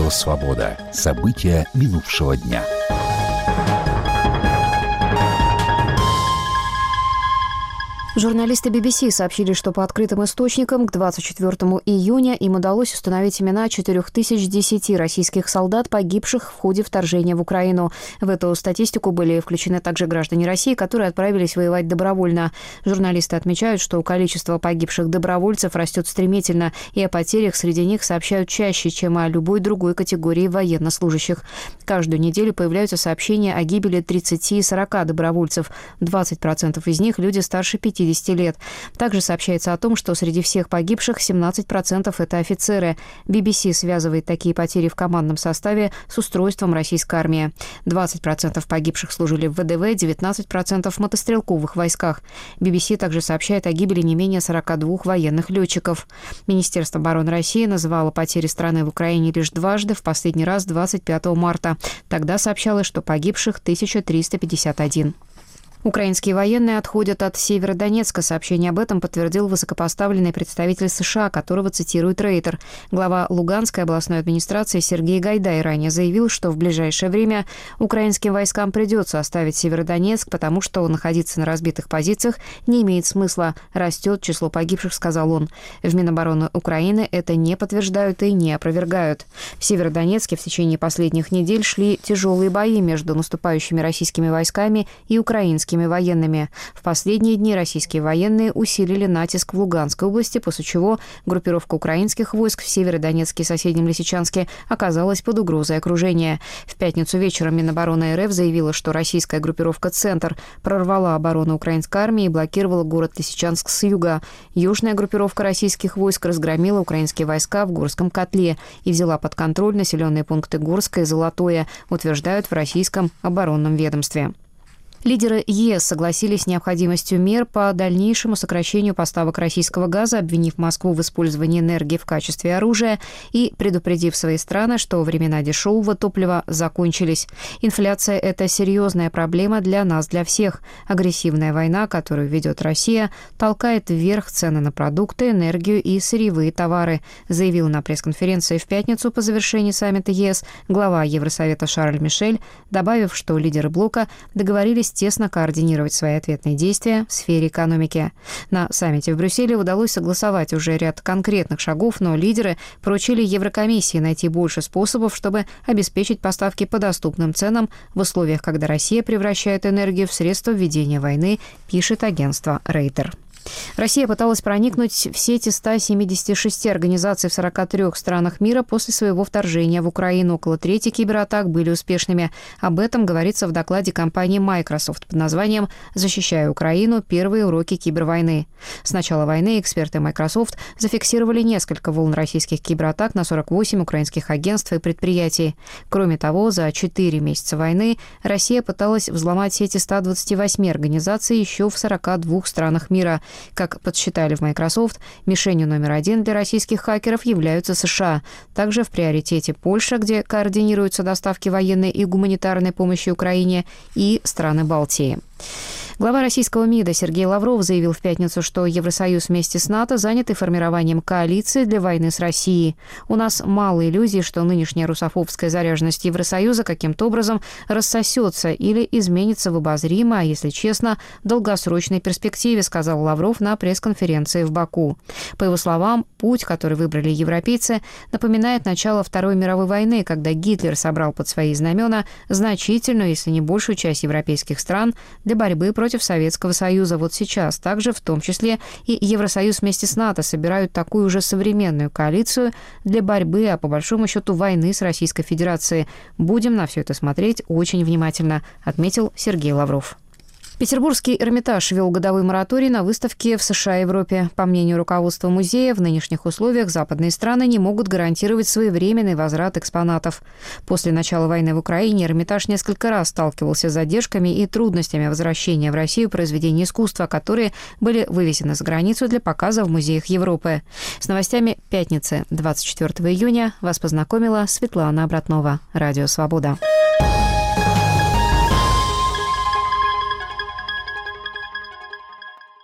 Радио «Свобода». События минувшего дня. Журналисты BBC сообщили, что по открытым источникам к 24 июня им удалось установить имена 4010 российских солдат, погибших в ходе вторжения в Украину. В эту статистику были включены также граждане России, которые отправились воевать добровольно. Журналисты отмечают, что количество погибших добровольцев растет стремительно, и о потерях среди них сообщают чаще, чем о любой другой категории военнослужащих. Каждую неделю появляются сообщения о гибели 30 и 40 добровольцев. 20% из них – люди старше 50 лет. Также сообщается о том, что среди всех погибших 17% – это офицеры. BBC связывает такие потери в командном составе с устройством российской армии. 20% погибших служили в ВДВ, 19% в мотострелковых войсках. BBC также сообщает о гибели не менее 42 военных летчиков. Министерство обороны России называло потери страны в Украине лишь дважды, в последний раз 25 марта. Тогда сообщалось, что погибших 1351. Украинские военные отходят от Северодонецка. Сообщение об этом подтвердил высокопоставленный представитель США, которого цитирует Рейтер. Глава Луганской областной администрации Сергей Гайдай ранее заявил, что в ближайшее время украинским войскам придется оставить Северодонецк, потому что находиться на разбитых позициях не имеет смысла. Растет число погибших, сказал он. В Минобороны Украины это не подтверждают и не опровергают. В Северодонецке в течение последних недель шли тяжелые бои между наступающими российскими войсками и украинскими военными. В последние дни российские военные усилили натиск в Луганской области, после чего группировка украинских войск в Северодонецке и соседнем Лисичанске оказалась под угрозой окружения. В пятницу вечером Минобороны РФ заявила, что российская группировка «Центр» прорвала оборону украинской армии и блокировала город Лисичанск с юга. Южная группировка российских войск разгромила украинские войска в Горском котле и взяла под контроль населенные пункты Горское и Золотое, утверждают в российском оборонном ведомстве. Лидеры ЕС согласились с необходимостью мер по дальнейшему сокращению поставок российского газа, обвинив Москву в использовании энергии в качестве оружия и предупредив свои страны, что времена дешевого топлива закончились. Инфляция – это серьезная проблема для нас, для всех. Агрессивная война, которую ведет Россия, толкает вверх цены на продукты, энергию и сырьевые товары, заявил на пресс-конференции в пятницу по завершении саммита ЕС глава Евросовета Шарль Мишель, добавив, что лидеры блока договорились тесно координировать свои ответные действия в сфере экономики. На саммите в Брюсселе удалось согласовать уже ряд конкретных шагов, но лидеры поручили Еврокомиссии найти больше способов, чтобы обеспечить поставки по доступным ценам в условиях, когда Россия превращает энергию в средство ведения войны, пишет агентство Рейтер. Россия пыталась проникнуть в сети 176 организаций в 43 странах мира после своего вторжения в Украину. Около трети кибератак были успешными. Об этом говорится в докладе компании Microsoft под названием «Защищая Украину. Первые уроки кибервойны». С начала войны эксперты Microsoft зафиксировали несколько волн российских кибератак на 48 украинских агентств и предприятий. Кроме того, за 4 месяца войны Россия пыталась взломать сети 128 организаций еще в 42 странах мира. Как подсчитали в Microsoft, мишенью номер 1 для российских хакеров являются США. Также в приоритете Польша, где координируются доставки военной и гуманитарной помощи Украине, и страны Балтии. Глава российского МИДа Сергей Лавров заявил в пятницу, что Евросоюз вместе с НАТО заняты формированием коалиции для войны с Россией. У нас мало иллюзий, что нынешняя русофобская заряженность Евросоюза каким-то образом рассосется или изменится в обозримой, а если честно, долгосрочной перспективе, сказал Лавров на пресс-конференции в Баку. По его словам, путь, который выбрали европейцы, напоминает начало Второй мировой войны, когда Гитлер собрал под свои знамена значительную, если не большую часть европейских стран для борьбы против Советского Союза. Вот сейчас также, в том числе и Евросоюз вместе с НАТО, собирают такую уже современную коалицию для борьбы, а по большому счету войны с Российской Федерацией. Будем на все это смотреть очень внимательно, отметил Сергей Лавров. Петербургский Эрмитаж ввел годовой мораторий на выставки в США и Европе. По мнению руководства музея, в нынешних условиях западные страны не могут гарантировать своевременный возврат экспонатов. После начала войны в Украине Эрмитаж несколько раз сталкивался с задержками и трудностями возвращения в Россию произведений искусства, которые были вывезены за границу для показа в музеях Европы. С новостями пятницы, 24 июня, вас познакомила Светлана Обратнова. Радио «Свобода».